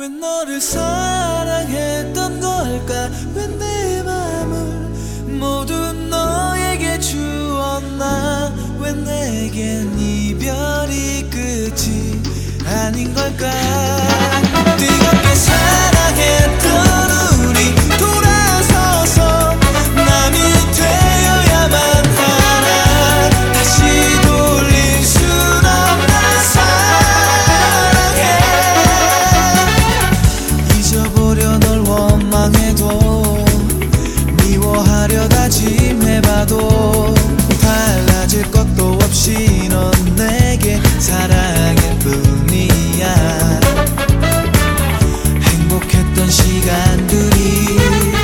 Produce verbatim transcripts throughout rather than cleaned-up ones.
왜 너를 사랑했던 걸까? 왜 내 맘을 모두 너에게 주었나? 왜 내겐 이별이 끝이 아닌 걸까? 뜨겁게 사랑했던 우리 돌아서서 남이 되어야만 하나? 다시 돌릴 순 없나? 사랑해. 잊어보려 널 원망해도 미워하려 다짐해봐도 달라질 것도 없이 넌 내게 사랑일 뿐이야. 행복했던 시간들이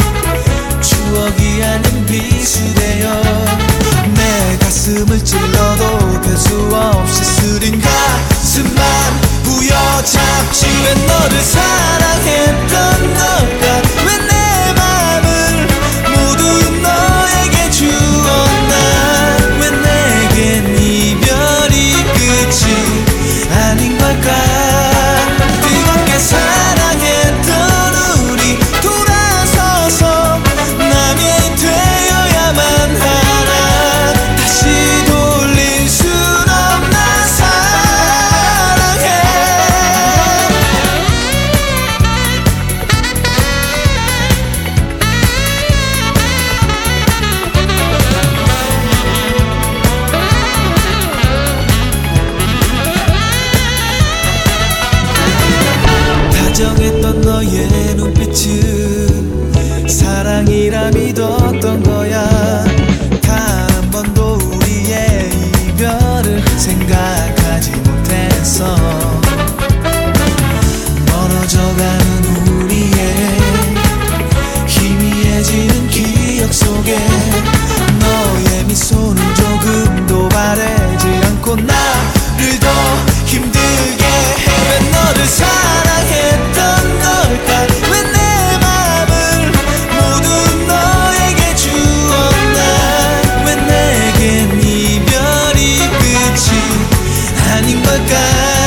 추억이 아닌 비수되어 내 가슴을 찔러도 별 수 없이 쓰린 가슴만 부여잡지. 왜 너를 사랑했던 걸까? 왜 내 맘을 모두 너에게 주었나? 왜 내겐 이별이 끝이 아닌 걸까? 뜨겁게 사랑했던 우리 돌아서서 남이 되어야만 하나? 다시 돌릴 순 없나? 사랑해. 다정했던 너의 눈빛은 사랑이라 믿었던 거야. 단 한 번도 우리의 이별을 생각하지 못했어. 멀어져가는 우리의 희미해지는 기억 속에 너의 미소는 조금도 바래지 않고 나를 더 힘들게 해. 왜 너를 사랑했던 걸까? 왜 내 맘을 모두 너에게 주었나? 왜 내겐 이별이 끝이 아닌 걸까?